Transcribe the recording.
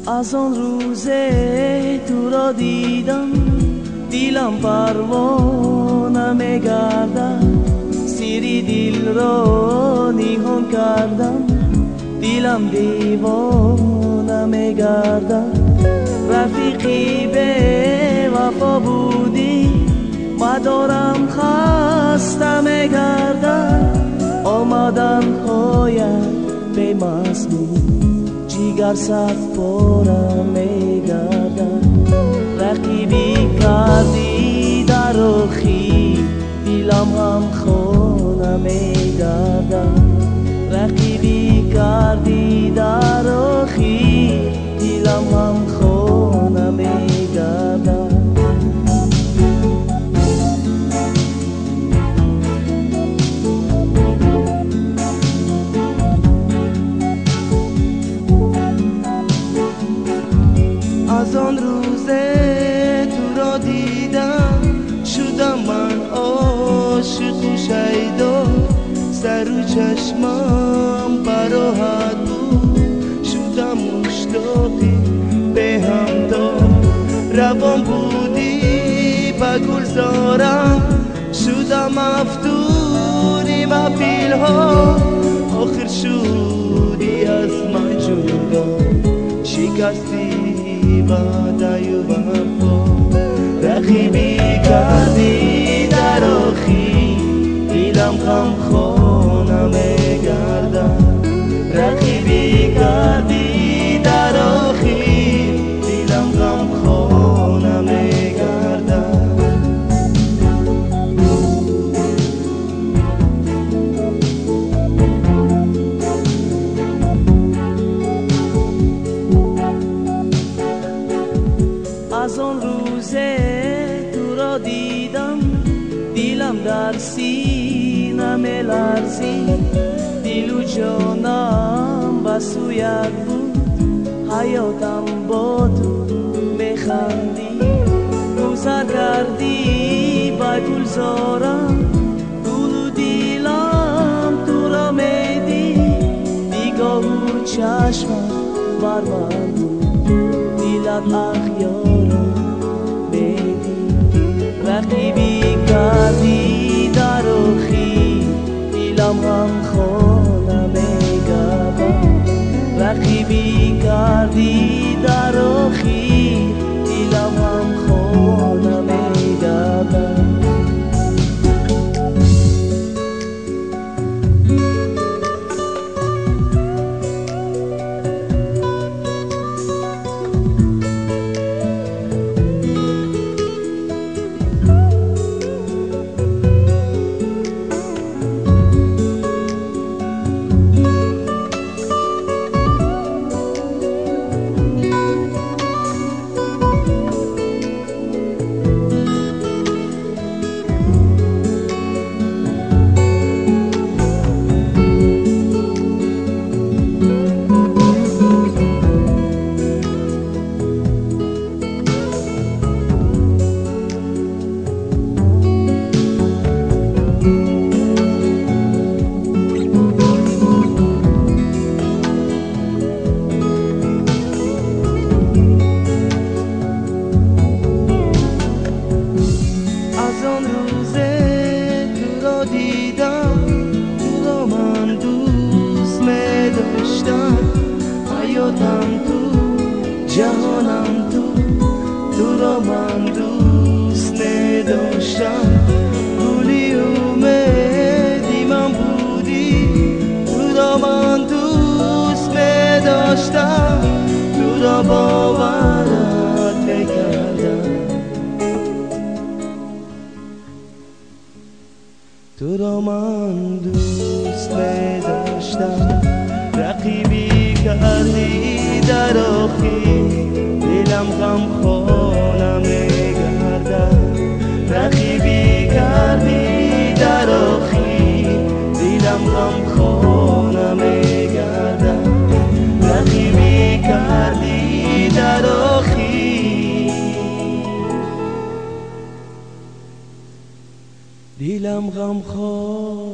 از آن روزه تو را دیدم دیلم پروانه میگردد، سیری دل را نیهان کردم دیلم دیوانه میگردد. رفیقی به وفا بودی مدارم خسته میگردد، آمدن هایت به مضمون جیگر صد پاره میگردد. رقیبی کردی در رخی دیلم هم خانه میگردد، رقیبی کردی در رخی دیلم هم خانه میگردد. از آن روزه تو را دیدم شدم من عاشق و شیدا، سر و چشمم براحت بود شدم مشتاقی به همدم. روان بودی به گلزارم شدم مفتونی مفیل ها، آخر شدی از من جدا شکستی وعده و وفا. رقیبی کردی در آخی دیلم غم خانه میگردد، رقیبی کردی در آخی دیلم غم خانه میگردد. از آن روزه تو را دیدم دیلم در سینه میلرزید، دل و جانم به سویت بود حیاتم با تو میخندی. گذر کردی به گلزارم گل و دیلم تو را میدید، نگاه و چشمم بر من بود دیلت اخیارم میدید. رقیبی کردی در رخی دیلم هم خانه میگردد، رقیبی کردی در رخی دیلم هم خانه میگردد. حیاتم تو جهانم تو را من دوست نداشتم، گلی اومدی من بودی تو را من دوست نداشتم، تو را باورت نکردم، تو را من دوست نداشتم. رقیبی کردی در آخی دلم غم خانه میگردد، رقیبی کردی در آخی دلم غم خانه میگردد، رقیبی کردی در آخی دلم غم خانه